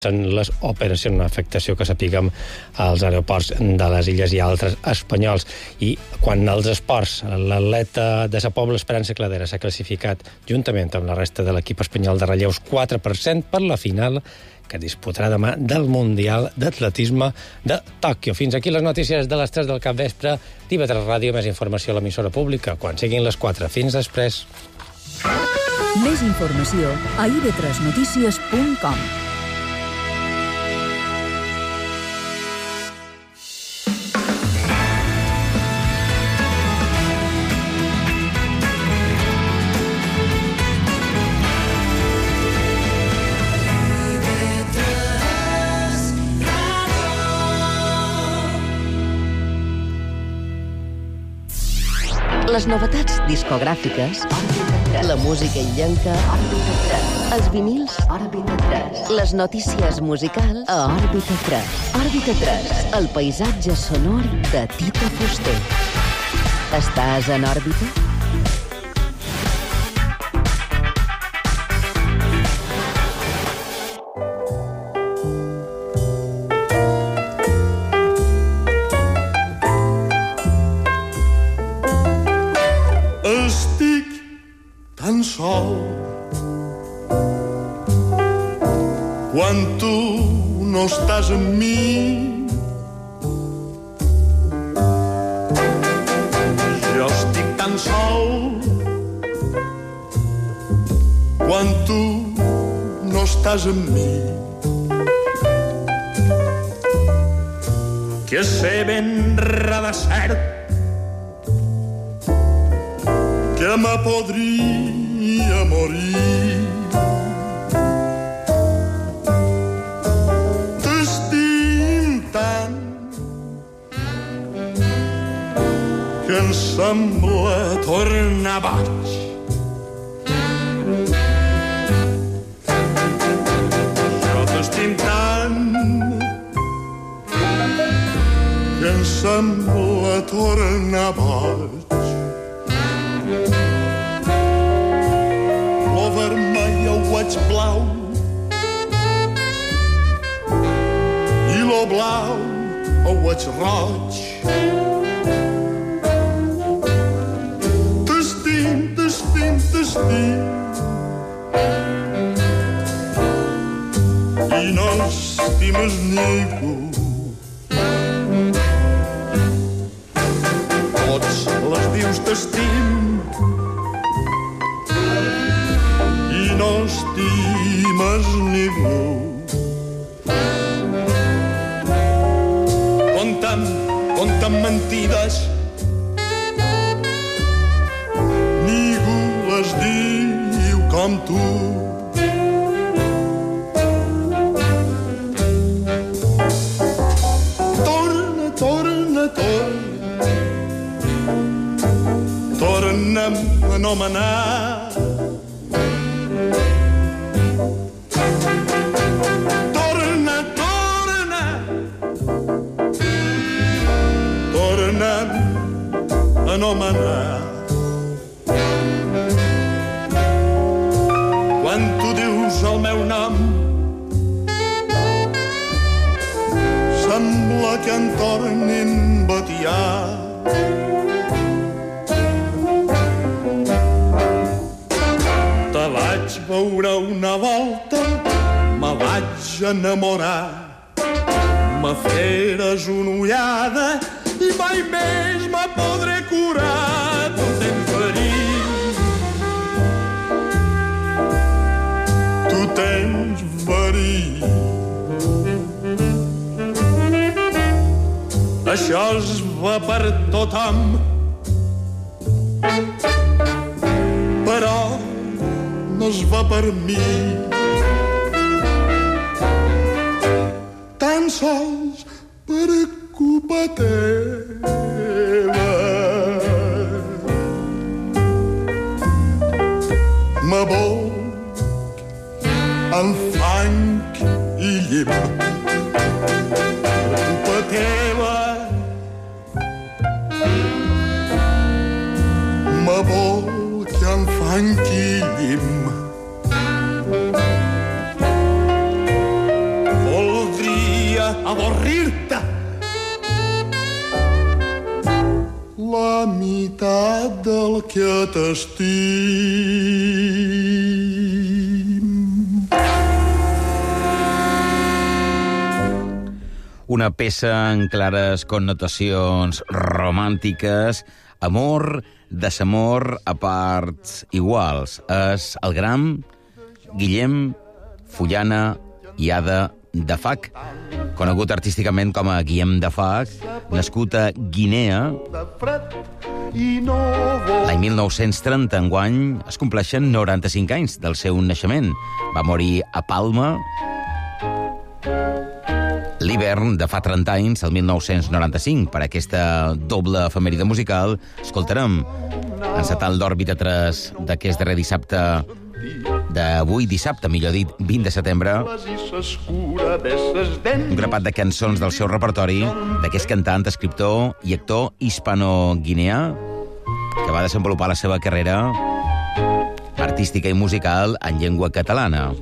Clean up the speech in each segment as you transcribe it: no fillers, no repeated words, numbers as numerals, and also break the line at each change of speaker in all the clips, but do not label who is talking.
les operacions, una afectació que sapiguem als aeroports de les illes i altres espanyols. I quan als esports l'atleta de Sa Pobla, Esperança Cladera, s'ha classificat juntament amb la resta de l'equip espanyol de relleus 4% per la final que disputarà demà del Mundial d'Atletisme de Tòquio. Fins aquí les notícies de les 3 del capvespre. TV3 Ràdio, més informació a l'emissora pública quan siguin les 4. Fins després.
Més informació a ib3notícies.com.
Les novetats discogràfiques, la música illenca, els vinils, les notícies musicals a Òrbita 3. Òrbita 3, el paisatge sonor de Tito Fuster. Estàs en òrbita?
Sol quan tu no estàs amb mi, jo estic tan sol quan tu no estàs amb mi, que sé ben res de cert que me podria morir. T'estim tant que em sembla tornar baix. Jo t'estim tant que em sembla tornar baix. Blau i lo blau ho veig roig. T'estim, t'estim, t'estim i no estimes ningú. Tots les dius t'estim no estimes ningú. Conta'm mentides, ningú les diu com tu. Torna, torna, torna, torna'm a anomenar. Anomenar. Quan tu dius el meu nom sembla que em tornin batiar. Te vaig veure una volta, me vaig enamorar, me feres una ullada i mai més me podré curar. Tu tens verí, tu tens verí. Això es va per tothom, però no es va per mi. Tan sols per culpa teva m'aboc en fang i llim. Per culpa teva m'aboc en fang i llim. avorrir-te. La meitat del que t'estim.
Una peça en clares connotacions romàntiques, amor, desamor a parts iguals. És el gran Guillem Fullana i Ada de Fac, conegut artísticament com a Guillem de Fac, nascut a Guinea. L'any 1930, enguany, es compleixen 95 anys del seu naixement. Va morir a Palma l'hivern de fa 30 anys, el 1995. Per aquesta doble efemèride musical escoltarem, encetant l'òrbita 3 d'aquest darrer dissabte, d'avui dissabte, millor dit, 20 de setembre, un grapat de cançons del seu repertori d'aquest cantant, escriptor i actor hispano-guineà que va desenvolupar la seva carrera artística i musical en llengua catalana.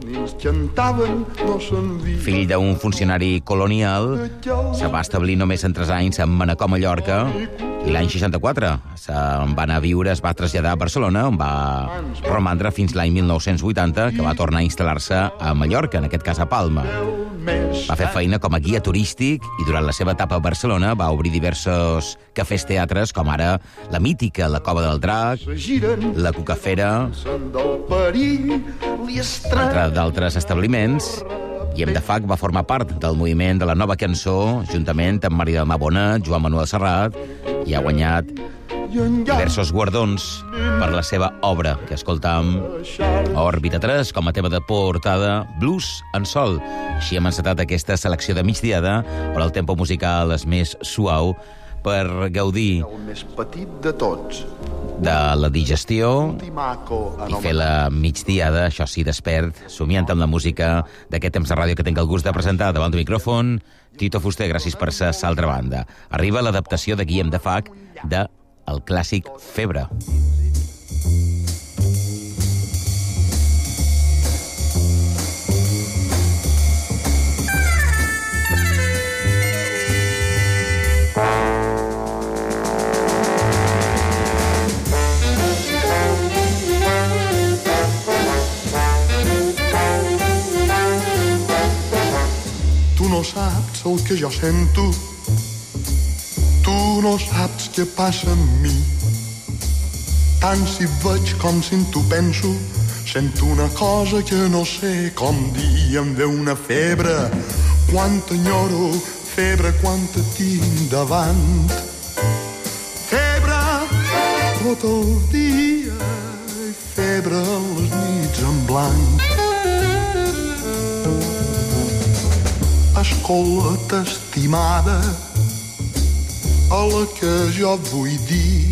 Fill d'un funcionari colonial, se va establir només en 3 anys a Manacor, Mallorca, i l'any 64 se'n va anar a viure, es va traslladar a Barcelona, on va romandre fins l'any 1980, que va tornar a instal·lar-se a Mallorca, en aquest cas a Palma. Va fer feina com a guia turístic i durant la seva etapa a Barcelona va obrir diversos cafès teatres, com ara la mítica La Cova del Drac, la Cucafera, entre d'altres establiments. Guillem de Fac va formar part del moviment de la nova cançó, juntament amb Maria del Mar Bonet, Joan Manuel Serrat, i ha guanyat diversos guardons per la seva obra, que escoltam a Òrbita 3 com a tema de portada, Blues en Sol. Així hem encetat aquesta selecció de migdiada, on el tempo musical és més suau, per gaudir
el més petit de tots,
de la digestió i fer la migdiada, això sí, despert, somiant amb la música d'aquest temps de ràdio que tinc el gust de presentar davant del micròfon. Tito Fuster, gràcies per ser a l'altra banda. Arriba l'adaptació de Guillem de Fac de el clàssic Febre.
Tu no saps el que jo sento, tu no saps què passa amb mi. Tant si veig com si tu penso, sento una cosa que no sé com dir. Em ve una febre quan t'enyoro, febre quan te tinc davant. Febre tot el dia i febre les nits en blanc. Escolta, estimada, a la que jo vull dir,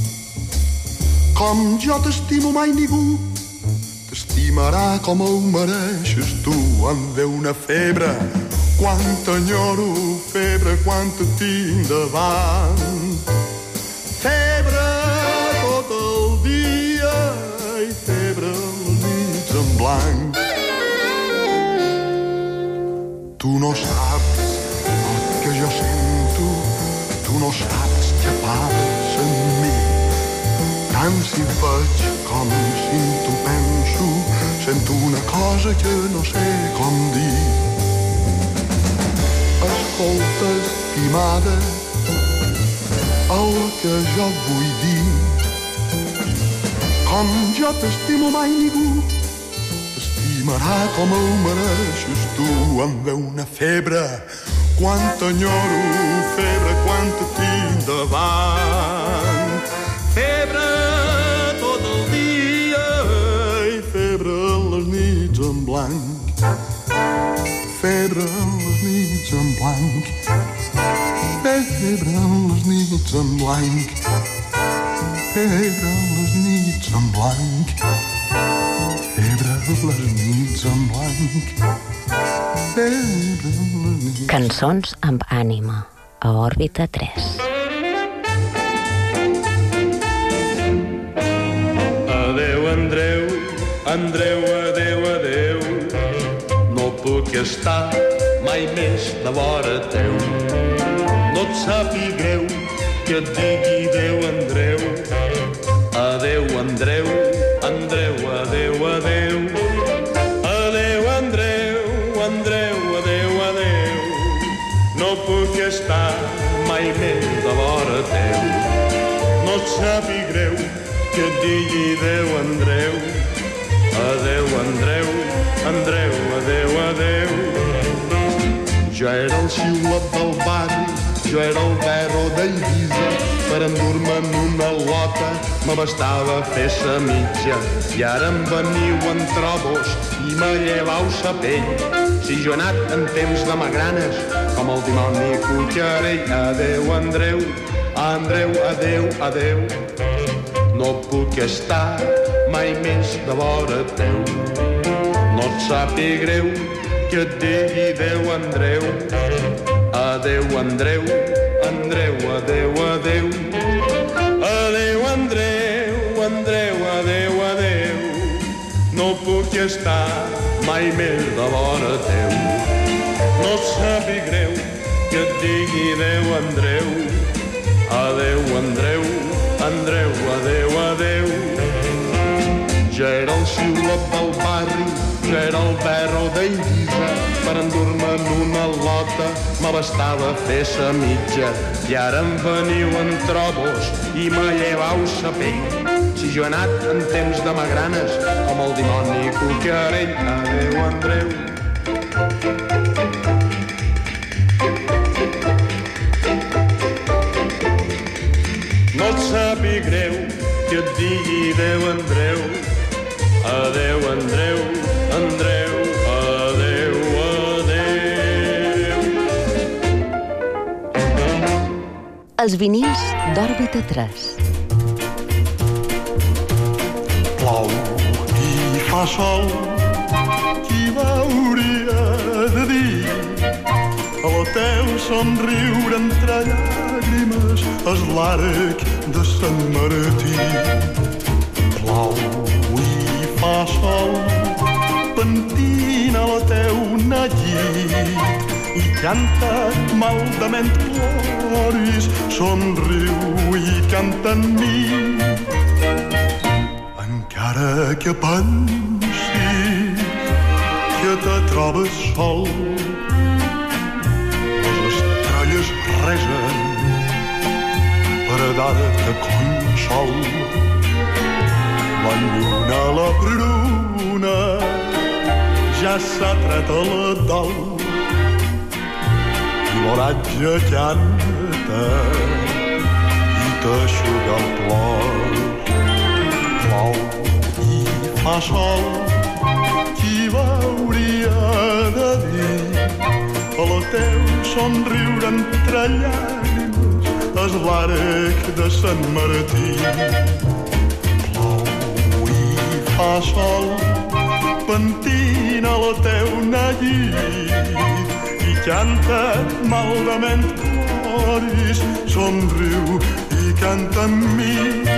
com jo t'estimo mai ningú t'estimarà com ho mereixes tu. Em ve una febre quan t'enyoro, febre quan te tinc davant. Febre tot el dia i febre les nits en blanc. Tu no saps el que jo sento, tu no saps què passa amb mi. Tant si veig com si tu penso, sento una cosa que no sé com dir. Escolta, estimada, el que jo vull dir, com jo t'estimo mai ningú t'estimarà com ho mereixes tu. Em ve una febre quan t'enyoro, febre quan te tinc davant. Febre tot el dia i febre les nits en blanc. Febre les nits en blanc. Febre les nits en blanc. Febre les nits en blanc. Febre les nits en blanc. Febre les nits...
Cançons amb ànima, a Òrbita 3.
Adéu, Andreu, Andreu, adéu, adéu. No puc estar mai més de vora teu. No et sàpigueu que et digui Déu, Andreu. Adéu, Andreu, Andreu, adéu, adéu. Adéu, Andreu, Andreu, adéu, adéu. No puc estar mai més de vora teu. No et sàpiga greu que et digui Déu, Andreu. Adéu, Andreu, Andreu, adéu, adéu. Jo era el xiulet del barri, jo era el berro d'Eivissa. Per endur-me en una lota me bastava fer sa mitja. I ara em veniu en trobos i me llevau sa pell. Si jo he anat en temps de magranes com el dimoni cucharell. Adéu, Andreu, Andreu, adéu, adéu. No puc estar mai més de vora teu. No et sàpiga greu que et digui Déu, Andreu. Adéu, Andreu, Andreu, adéu, adéu. Adéu, Andreu, Andreu, adéu, adéu. No puc estar mai més de vora teu. No et sàpiga greu que et digui Déu, Andreu. Adéu, Andreu, Andreu, adéu, adéu. Jo era el xiulet del barri, jo era el berro d'Eivissa. Per endur-me en una lota me bastava fer sa mitja. I ara em veniu en trobos i me llevau sa pell. Si jo he anat en temps de magranes com el dimoni cucarell. Adéu, Andreu. No et sàpiga greu que et digui Déu, Andreu. Adéu, Andreu, Andreu, adéu, adéu.
Els vinils d'Òrbita 3.
Plou i fa sol, qui m'hauria de dir? El teu somriure entre llàgrimes és l'arc de Sant Martí. Plou i fa sol, pentina la teuna llit i canta maldament ploris, somriu i canta en mi. Encara que pensis que te trobes sol, les estrelles resen per a dar-te consol. La lluna, la pruna, ja s'ha tret a la dol i l'oratge canta i t'aixuga el plor. Plou i fa sol, qui m'hauria de dir? El teu somriure entre llàgrimes és l'arc de Sant Martí. Plou i fa sol, pentina la teuna llit i canta maldament ploris, somriu i canta en mi.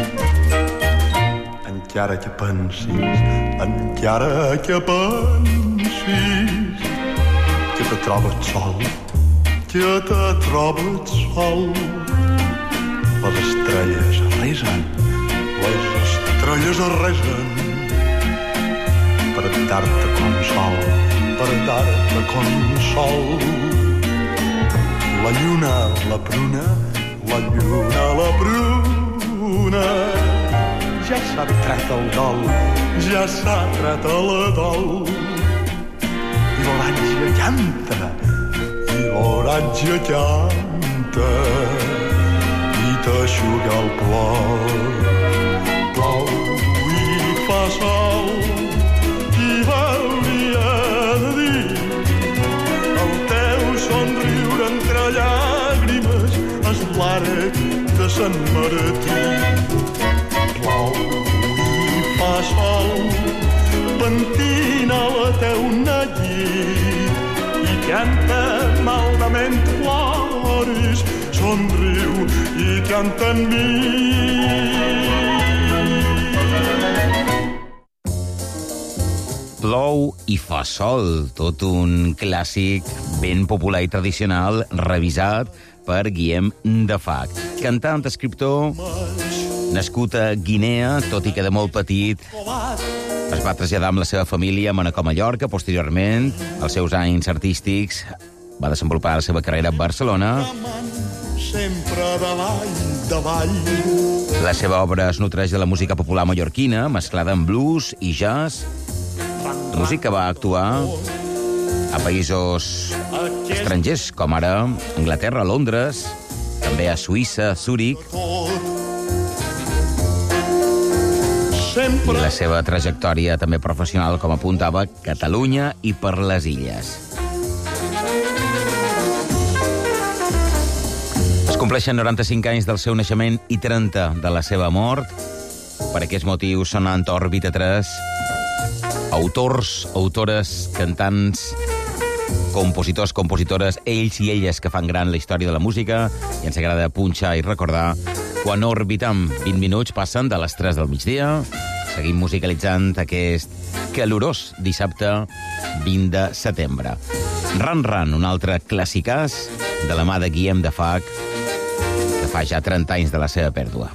Encara que pensis, encara que pensis que te trobes sol, que te trobes sol. Les estrelles resen, les estrelles resen per dar-te consol, per dar-te consol. La lluna, la pruna, la lluna, la pruna, ja s'ha tret el dol, ja s'ha tret el dol. I l'oratge canta, i l'oratge canta, i t'aixuga el plor. Plou i fa sol, qui m'hauria de dir? El teu somriure entre llàgrimes és l'arc de Sant Martí. Plou i fa sol, pentina la teuna llit i canta maldament ploris, somriu i canta en mi.
Plou i fa sol, tot un clàssic ben popular i tradicional revisat per Guillem Defac. Cantant, escriptor, nascut a Guinea, tot i que de molt petit es va traslladar amb la seva família a Manacor, Mallorca. Posteriorment, als seus anys artístics, va desenvolupar la seva carrera a Barcelona.
Sempre davall.
La seva obra es nutreix de la música popular mallorquina, mesclada amb blues i jazz, música que va actuar a països estrangers, com ara Anglaterra, Londres, també a Suïssa, Zúrich. I la seva trajectòria també professional, com apuntava, Catalunya i per les Illes. Es compleixen 95 anys del seu naixement i 30 de la seva mort. Per aquests motius, sonant Òrbita 3, autors, autores, cantants, compositors, compositores, ells i elles que fan gran la història de la música, i ens agrada punxar i recordar quan orbitam 20 minuts passen de les 3 del migdia. Seguim musicalitzant aquest calorós dissabte 20 de setembre. Ran Ran, un altre clàssicàs de la mà de Guillem Defac, que fa ja 30 anys de la seva pèrdua.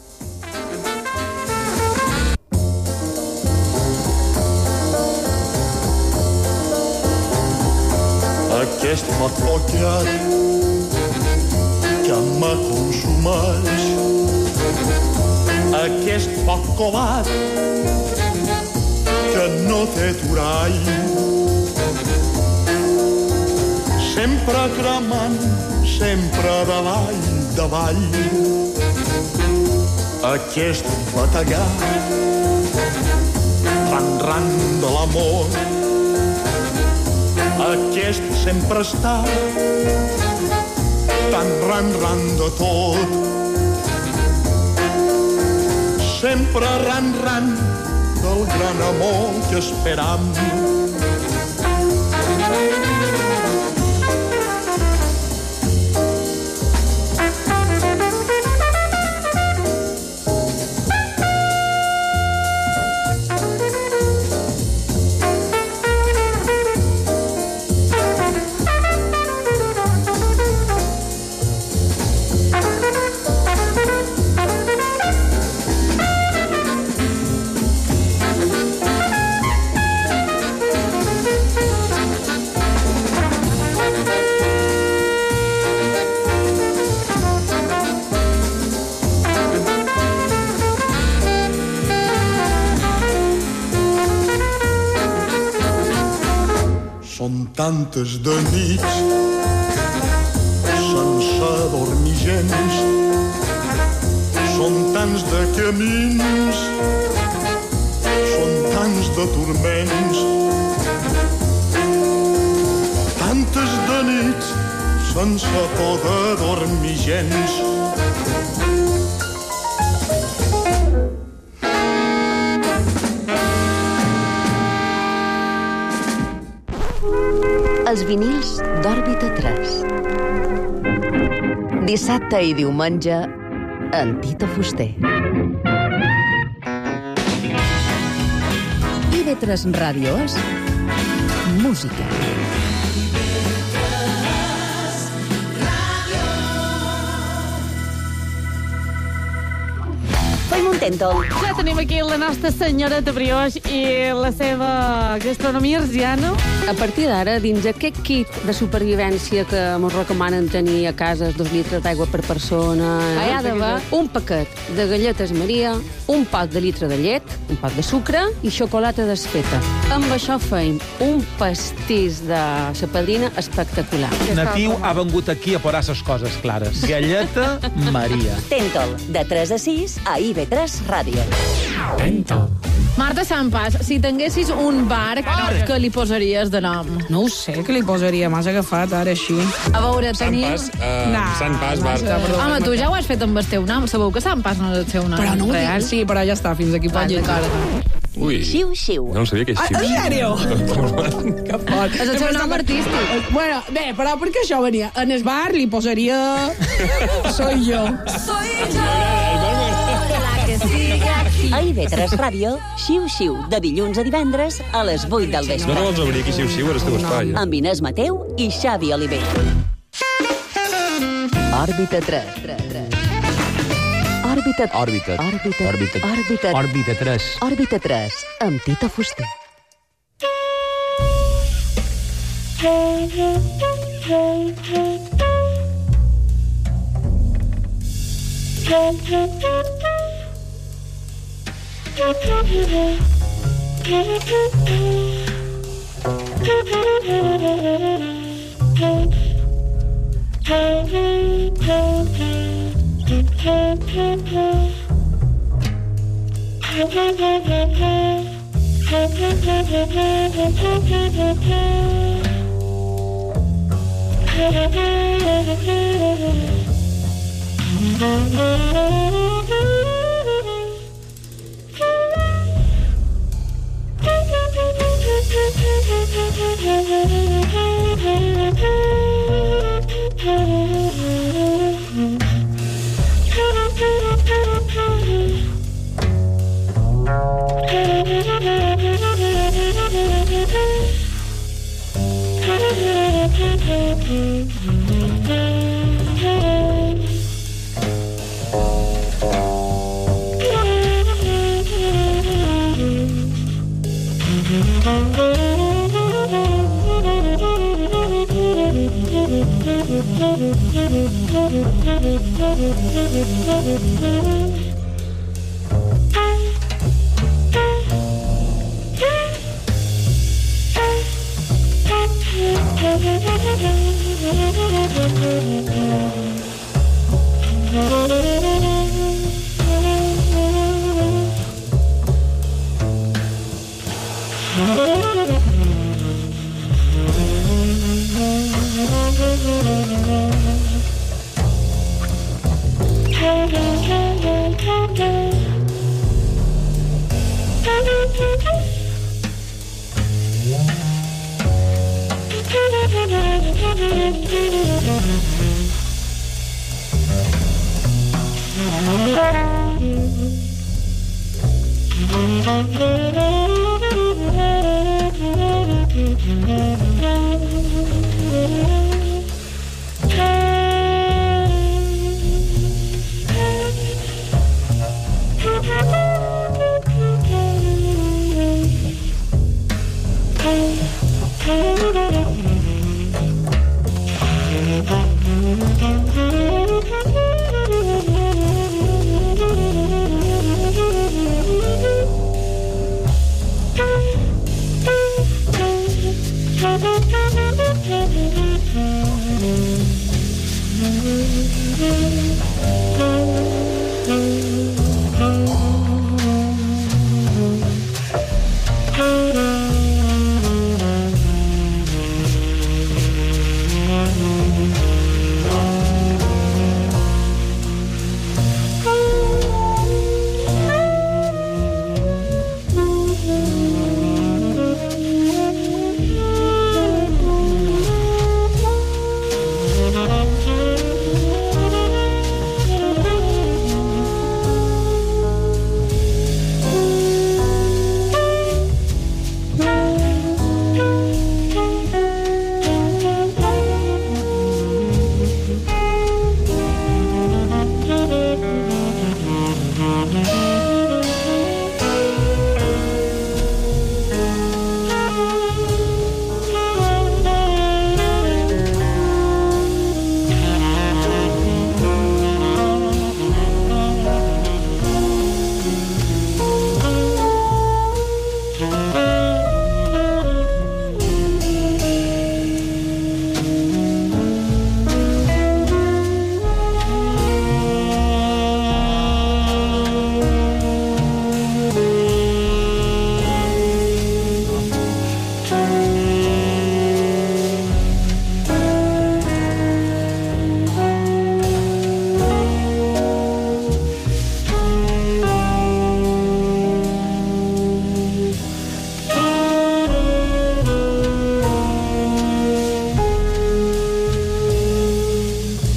Aquest macloquiat que m'ha consumat, aquest poc covat que no té turall, sempre cremant, sempre davall, aquest batallat, ran de l'amor, aquest sempre està tan ran de tot. Sempre ran del gran amor que esperam. Són tantes de nits sense dormir gens, són tants de camins, són tants de turments, tantes de nits sense poder dormir gens.
Els vinils d'Òrbita 3. Dissabte i diumenge, en Tito Fuster.
IB3 Ràdio és música.
Ja tenim aquí la nostra senyoreta Brioix i la seva gastronomia arsiana.
A partir d'ara, dins aquest kit de supervivència que ens recomanen tenir a casa 2 litres d'aigua per persona, hi ha d'haver un paquet de galletes Maria, un pot de litre de llet, un pot de sucre i xocolata desfeta. Amb això feim un pastís de la padrina espectacular.
Natiu ha vengut aquí a posar les coses clares. Galleta Maria.
Tentol, de 3 a 6 a IB3 Ràdio.
Tentol. Marta Sampas, si tinguessis un bar, què li posaries de nom?
No ho sé, què li posaria? M'has agafat ara així.
A veure, tenim...
Sant Pas, Marta.
Home, tu ja ho has fet amb el teu nom. Sabeu que Sant Pas no és el seu nom
però no
real?
Sí, però ja està, fins aquí pot llegar.
Ui,
Xiu-xiu.
no sabia que és xiu.
En sèrio? Que fort.
És el seu nom artístic.
Bueno, bé, però perquè això venia. En el bar li posaria... Soy yo.
La que sigue aquí.
A IB3 Ràdio, Xiu-Xiu, de dilluns a divendres a les 8 del vespre.
No vols obrir aquí, Xiu-Xiu, ara esteu espai.
Amb Inés Mateu i Xavi Oliver. Òrbita 3.
Òrbita 3.
Òrbita 3, amb Tito Fuster.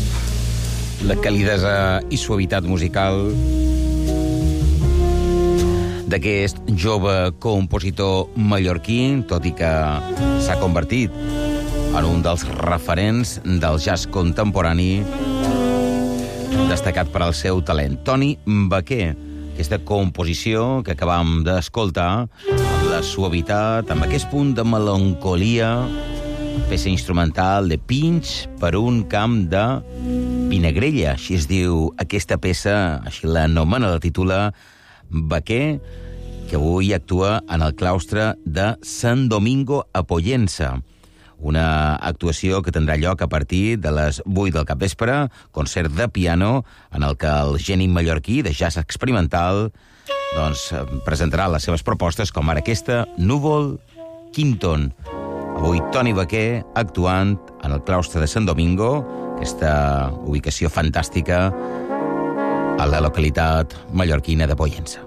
calidesa i suavitat musical d'aquest jove compositor mallorquí, tot i que s'ha convertit en un dels referents del jazz contemporani, destacat per al seu talent. Toni Baquer, aquesta composició que acabam d'escoltar, amb la suavitat, amb aquest punt de melancolia, peça instrumental de Pinch per un camp de Vinegrella, així es diu aquesta peça, així l'anomena, la titula Baquer, que avui actua en el claustre de Sant Domingo a Pollença. Una actuació que tindrà lloc a partir de les 8 del capvespre, concert de piano en el que el geni mallorquí de jazz experimental presentarà les seves propostes, com ara aquesta, Núvol Quinton. Avui Toni Baquer actuant en el claustre de Sant Domingo, aquesta ubicació fantàstica a la localitat mallorquina de Pollença.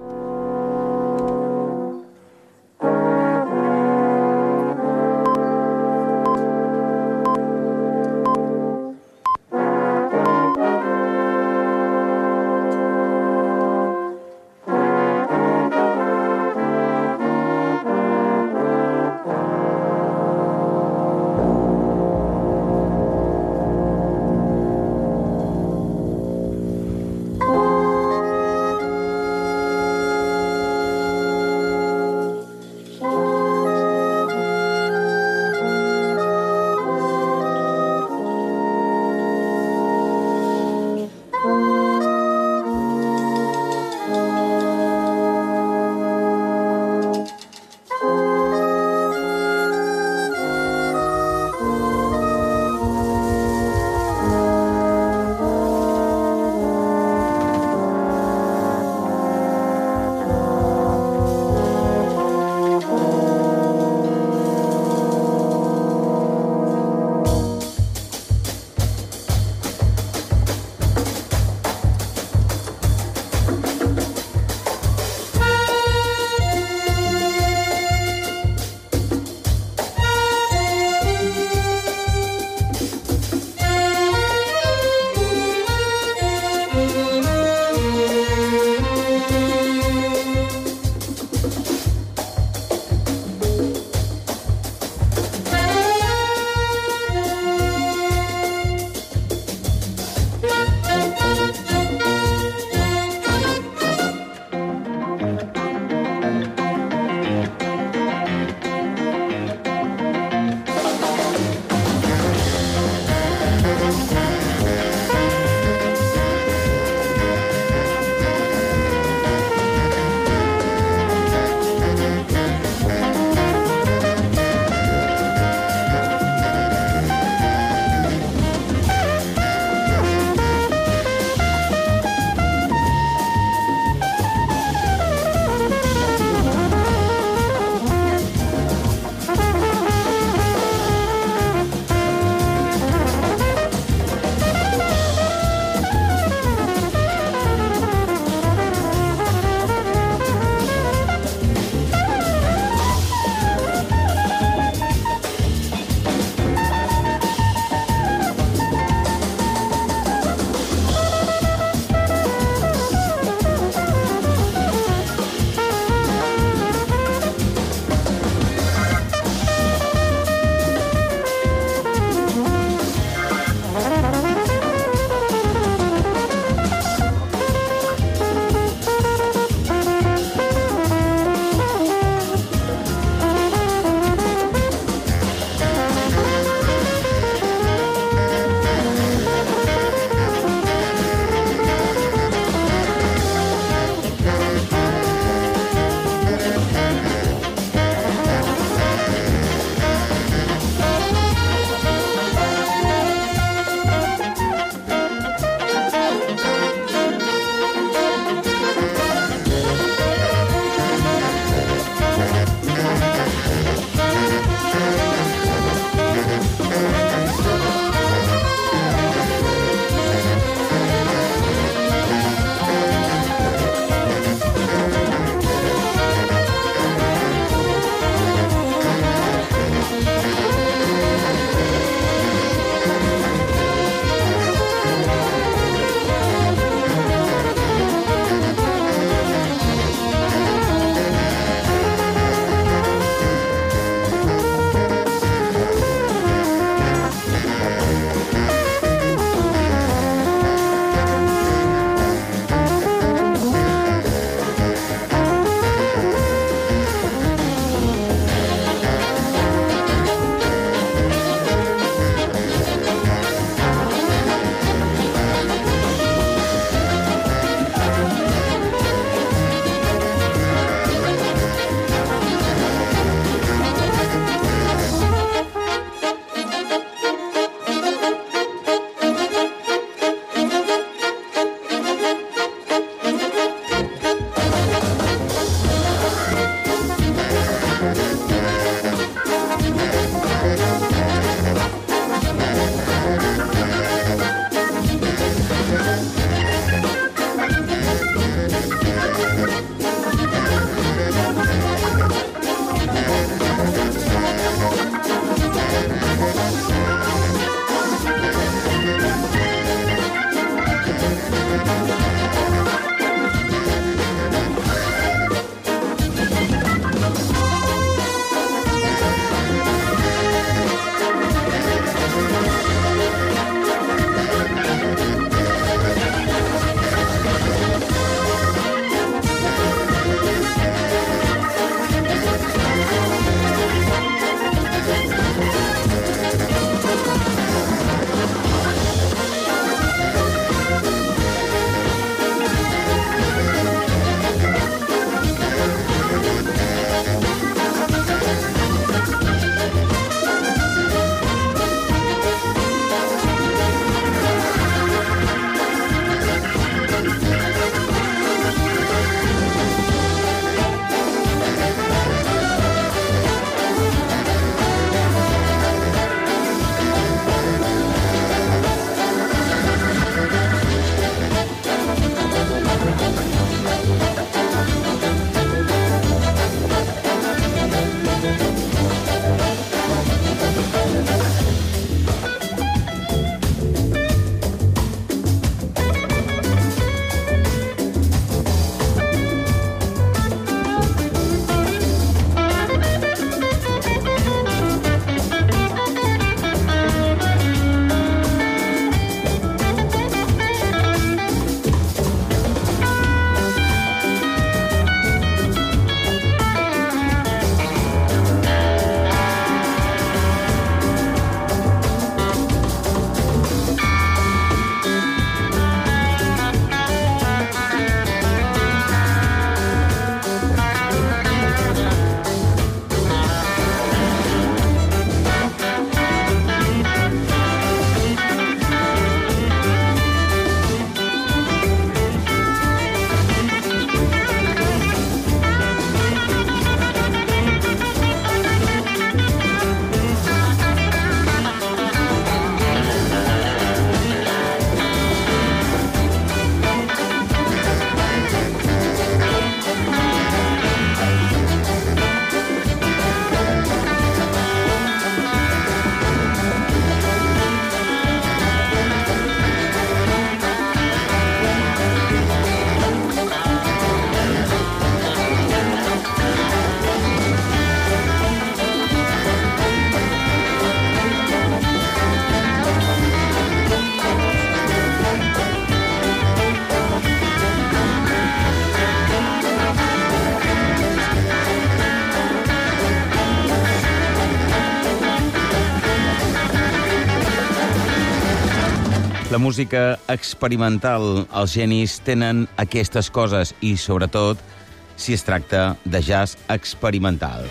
La música experimental, els genis tenen aquestes coses i, sobretot, si es tracta de jazz experimental.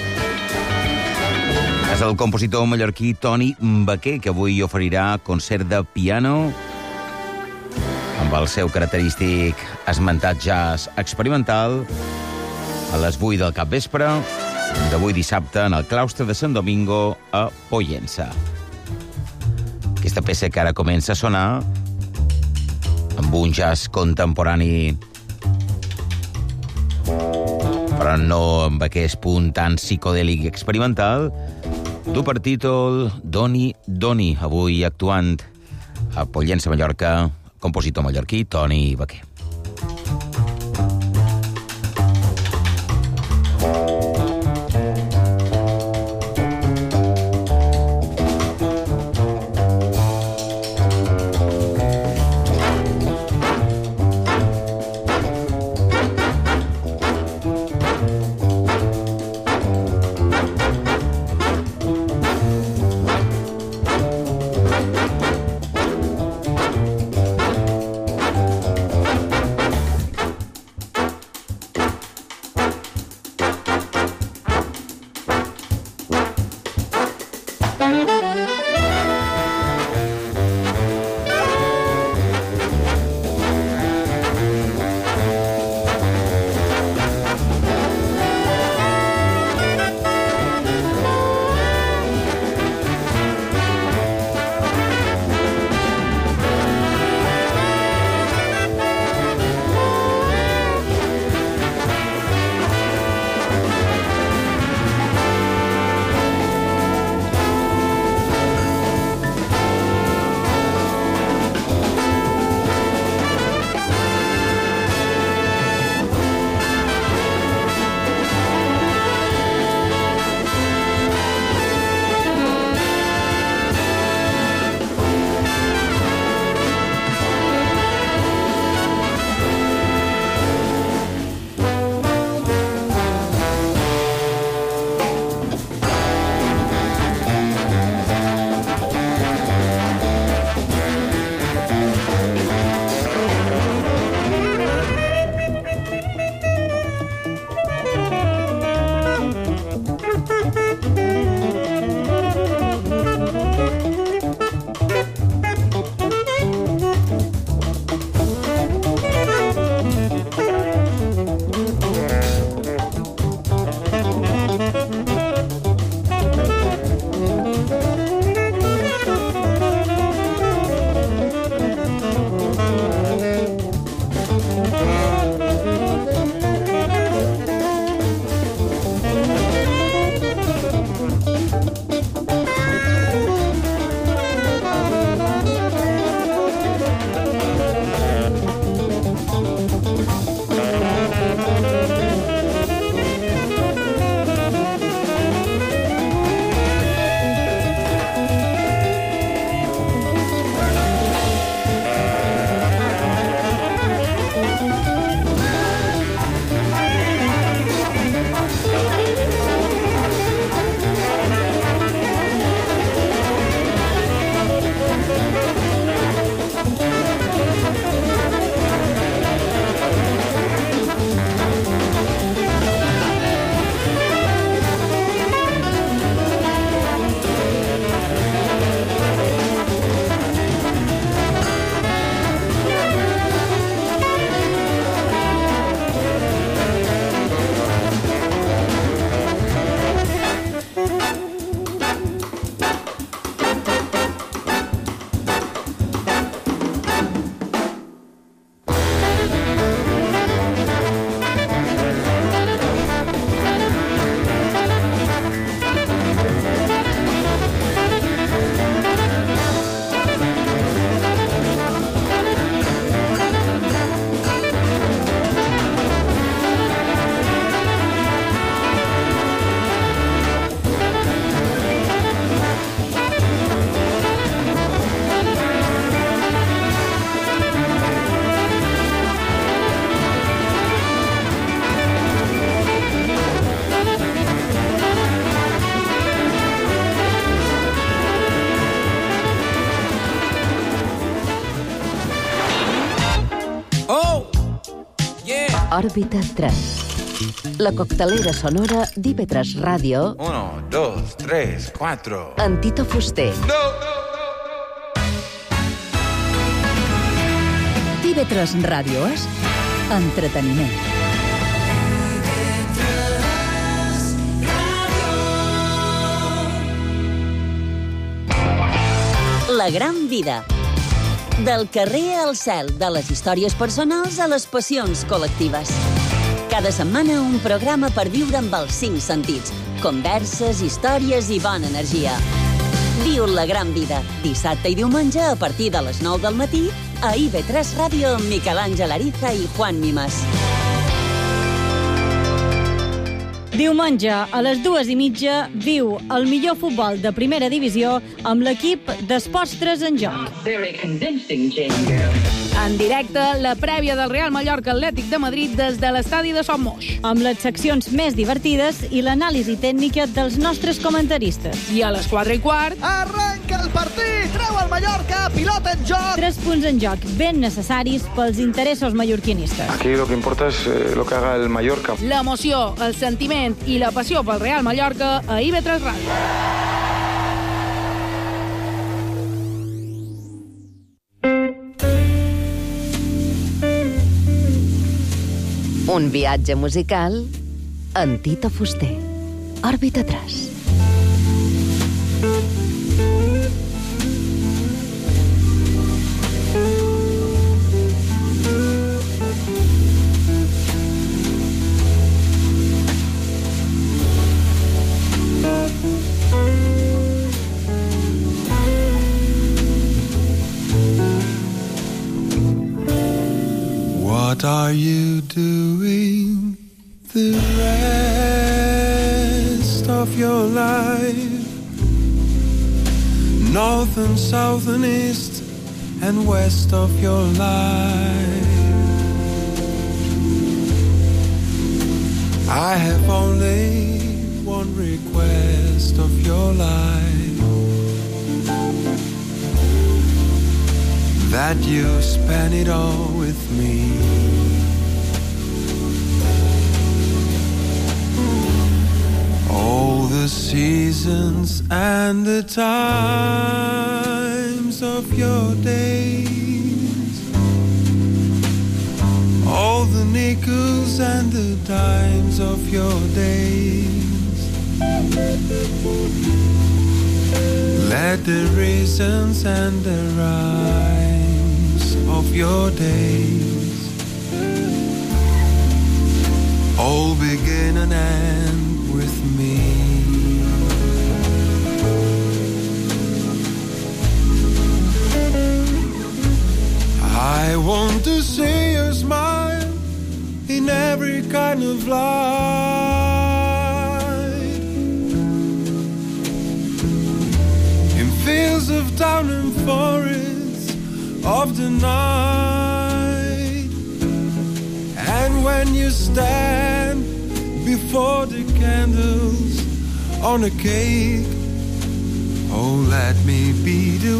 És el compositor mallorquí Toni Baquer, que avui oferirà concert de piano amb el seu característic esmentat jazz experimental a les 8 del capvespre d'avui dissabte en el claustre de Sant Domingo a Pollença. Aquesta peça que ara comença a sonar amb un jazz contemporani, però no amb aquest punt tan psicodèlic i experimental, du per títol Doni Doni, avui actuant a Pollença, Mallorca, compositor mallorquí Toni Baquer.
Òrbita 3. La coctelera sonora d'IV3 Ràdio.
1, 2, 3, 4.
En Tito Fuster.
No!
IV3 Ràdio és entreteniment.
La gran vida. Del carrer al cel, de les històries personals a les passions col·lectives. Cada setmana un programa per viure amb els 5 sentits. Converses, històries i bona energia. Viu la gran vida, dissabte i diumenge a partir de les 9 del matí a IV3 Ràdio amb Miquel Àngel Ariza i Juan Mimas.
Diumenge, a les 2:30, viu el millor futbol de primera divisió amb l'equip d'Esports 3 en joc.
En directe, la prèvia del Real Mallorca Atlètic de Madrid des de l'estadi de Son Moix.
Amb les seccions més divertides i l'anàlisi tècnica dels nostres comentaristes.
I a les 4:15...
Arranca el partit! Treu el Mallorca! Pilota en joc!
3 punts en joc ben necessaris pels interessos mallorquinistes.
Aquí lo que importa es lo que haga el Mallorca.
L'emoció, el sentiment i la passió pel Real Mallorca a IV3 Ràdio.
Un viatge musical en Tito Fuster. Òrbita 3.
What are you doing the rest of your life? North and south and east and west of your life. I have only one request of your life, that you spend it all with me. All the seasons and the times of your days, all the nickels and the dimes of your days. Let the reasons and the rhymes of your days all begin and end with me. I want to see your smile in every kind of light, in fields of town and forests of the night. And when you stand before the candles on a cake, oh, let me be the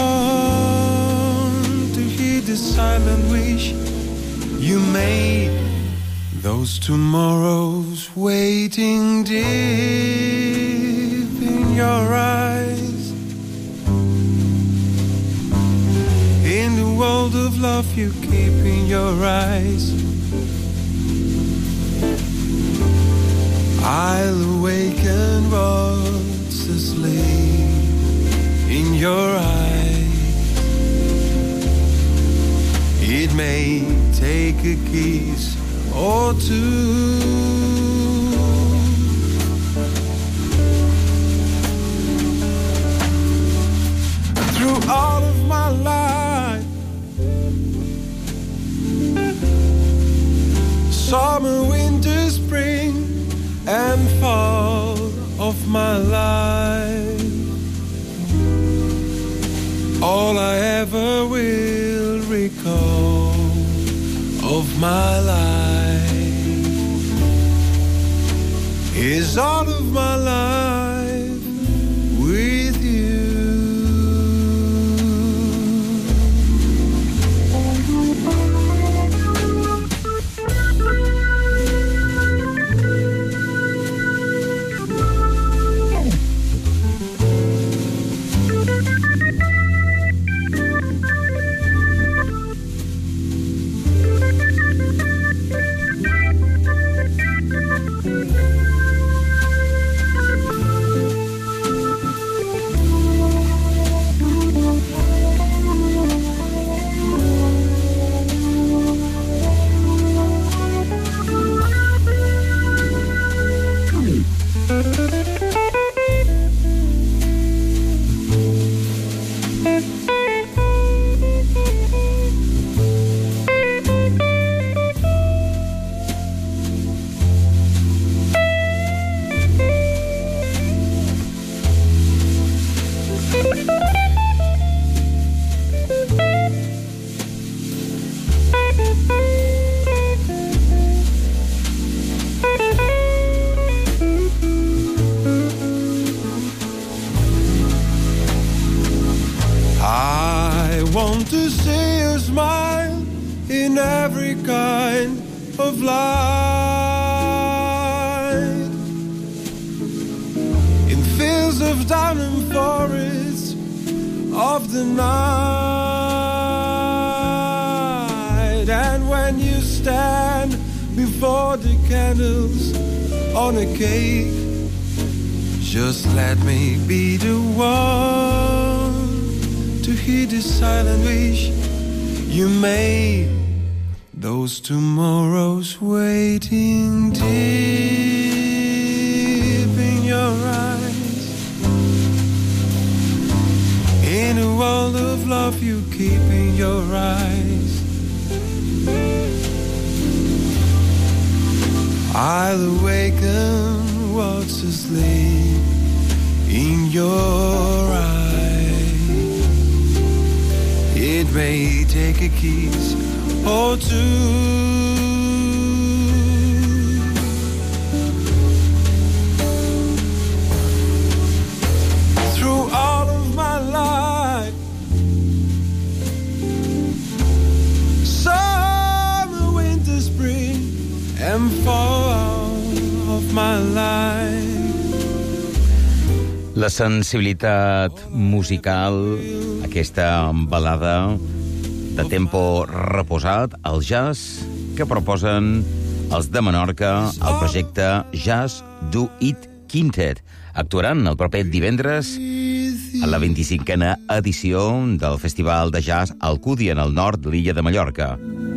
one to hear the silent wish you made. Those tomorrows waiting deep in your eyes, in the world of love you keep in your eyes. I'll awaken what's asleep in your eyes. It may take a kiss or two, through all of my life, summer, winter, spring and fall of my life, all I ever will recall of my life is all of my life with you. want to see a smile in every kind of light. In fields of diamond forests of the night, and when you stand before the candles on a cake, just let me be the one to hear the silent wish you made. Those tomorrows waiting deep in your eyes. In a world of love you keep in your eyes. I'll awaken what's asleep in your eyes. It may take a kiss or two. Through all of my life, summer, winter, spring, and fall of my life.
La sensibilitat musical, aquesta balada de tempo reposat, el jazz que proposen els de Menorca al projecte Jazz Do It Quintet. Actuaran el proper divendres a la 25a edició del Festival de Jazz Alcúdia, en el nord de l'illa de Mallorca.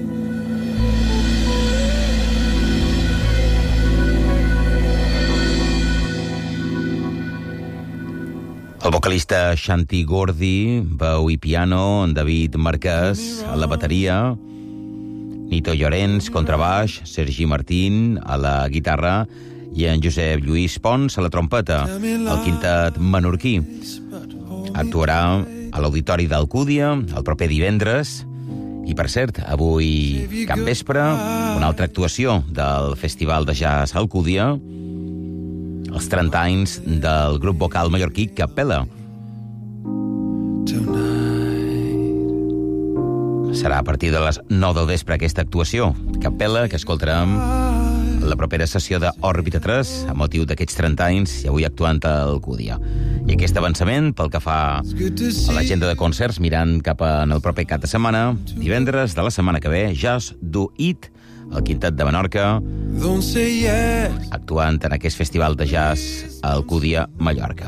El vocalista Shanti Gordi, veu i piano, David Marquès a la bateria, Nito Llorenç, contrabaix, Sergi Martín a la guitarra i en Josep Lluís Pons a la trompeta. El quintet menorquí actuarà a l'Auditori d'Alcúdia el proper divendres. I, per cert, avui capvespre, una altra actuació del Festival de Jazz Alcúdia, els 30 anys del grup vocal mallorquí Capella. Serà a partir de les 9 del vespre aquesta actuació. Capella, que escoltarem la propera sessió d'Òrbita 3, a motiu d'aquests 30 anys, i avui actuant a Alcúdia. I aquest avançament, pel que fa a l'agenda de concerts, mirant cap en el proper cap de setmana, divendres de la setmana que ve, Jazz Do It, el quintet de Menorca, actuant en aquest festival de jazz a Alcúdia, Mallorca.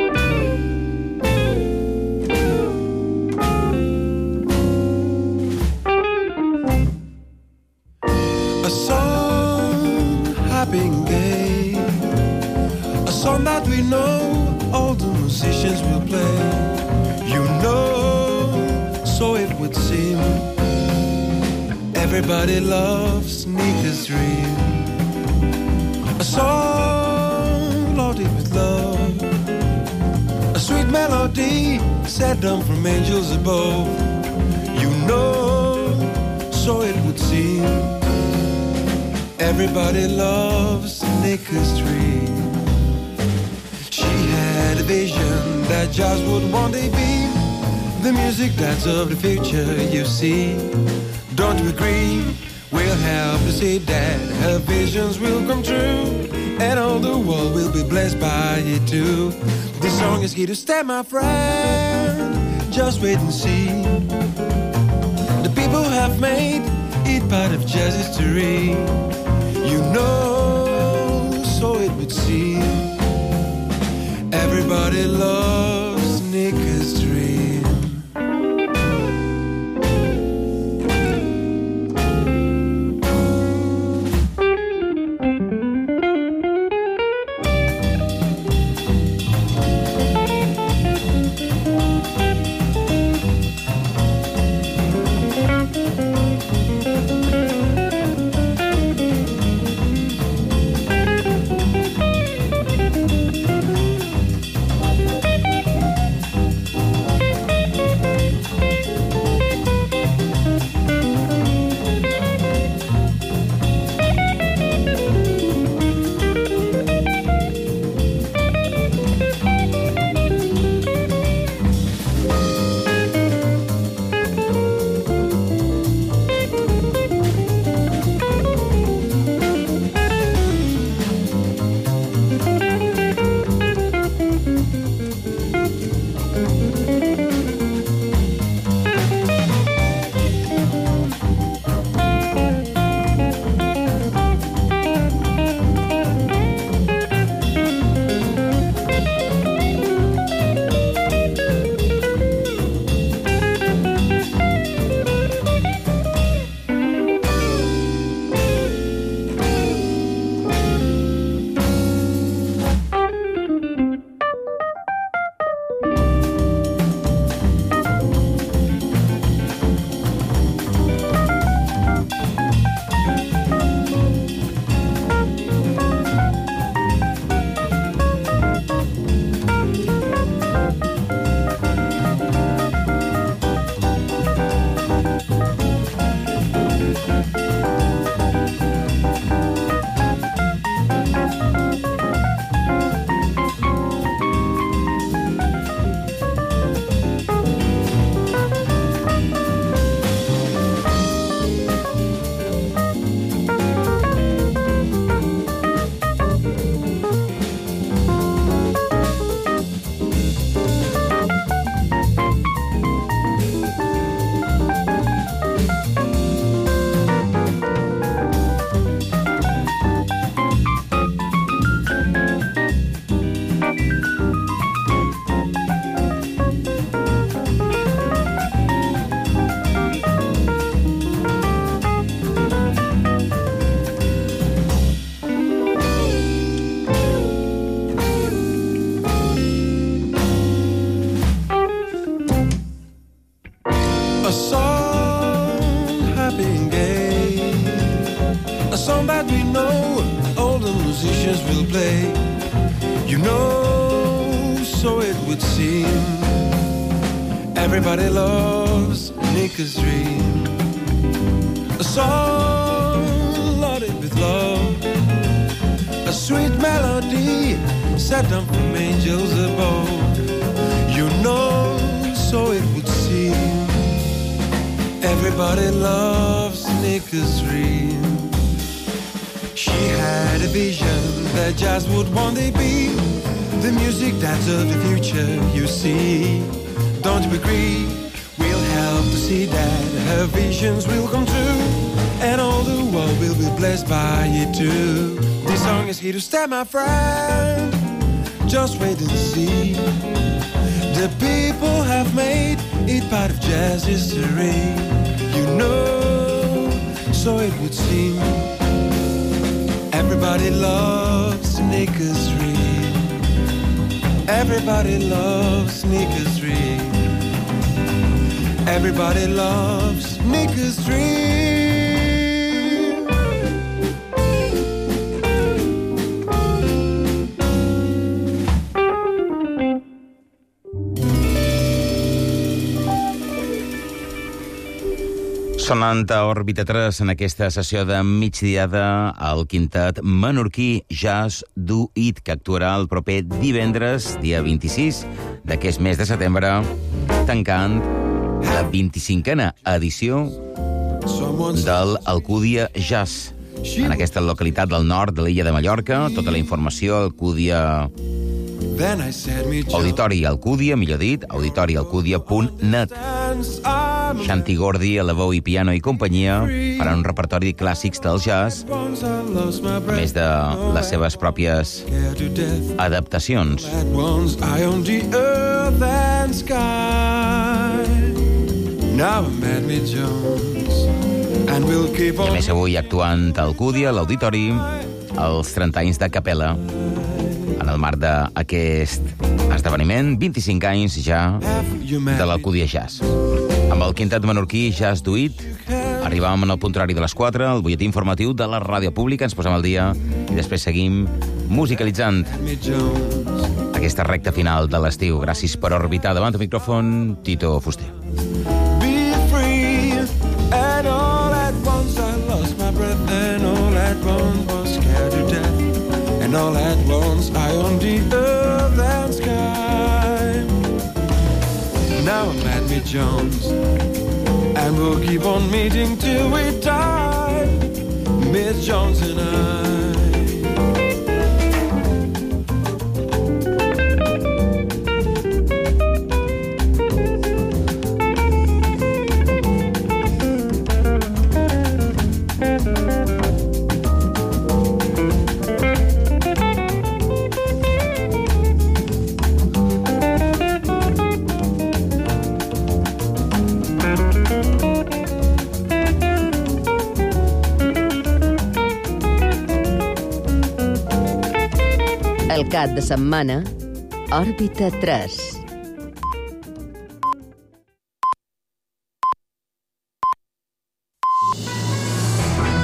A song, happy and gay, a song that we know all the musicians will play. You know, so it would seem, everybody loves Nika's Dream. A song loaded with love, a sweet melody set down from angels above. You know, so it would seem, everybody loves Nika's Dream. She had a vision that jazz would one day be the music that's of the future, you see. Don't you agree? We'll have to say that her visions will come true, and all the world will be blessed by it too. This song is here to stay, my friend. Just wait and see. The people have made it part of jazz history. You know, so it would seem, everybody loves Nika's Dream. a song happy and gay, a song that we know all the musicians will play. You know, so it would seem, everybody loves Nika's Dream. A song loaded with love, a sweet melody set down from angels above. You know, so it would seem, everybody loves Nika's Dream. She had a vision that jazz would one day be the music that's of the future, you see. Don't you agree? We'll help to see that her visions will come true, and all the world will be blessed by it too. This song is here to stay, my friend. Just wait and see. The people have made it part of jazz history. You know, so it would seem, everybody loves Nika's Dream. Everybody loves Nika's Dream. Everybody loves Nika's Dream.
Sonant a Òrbita 3 en aquesta sessió de migdiada al quintet menorquí Jazz Do It, que actuarà el proper divendres, dia 26 d'aquest mes de setembre, tancant la 25a edició del Alcúdia Jazz en aquesta localitat del nord de l'illa de Mallorca. Tota la informació al Alcúdia Auditori Alcúdia, millor dit, auditorialcúdia.net. Shanti Gordi a la veu i piano i companyia faran un repertori de clàssics del jazz, a més de les seves pròpies adaptacions. I a més avui actuant a Alcúdia, a l'Auditori, els 30 anys de Capella, en el marc d'aquest esdeveniment, 25 anys ja de l'Alcúdia Jazz. Amb el quintet menorquí Jazz Do It arribàvem en el punt horari de les 4, el butlletí informatiu de la ràdio pública, ens posem al dia i després seguim musicalitzant aquesta recta final de l'estiu. Gràcies per orbitar. Davant del micròfon, Tito Fuster.
Be free, and all at once I lost my breath, and all at once was scared to death, and all at once I owned the earth and sky. Now I'm at Mick Jones, and we'll keep on meeting till we die, Mick Jones and I.
El cap de setmana, Òrbita 3.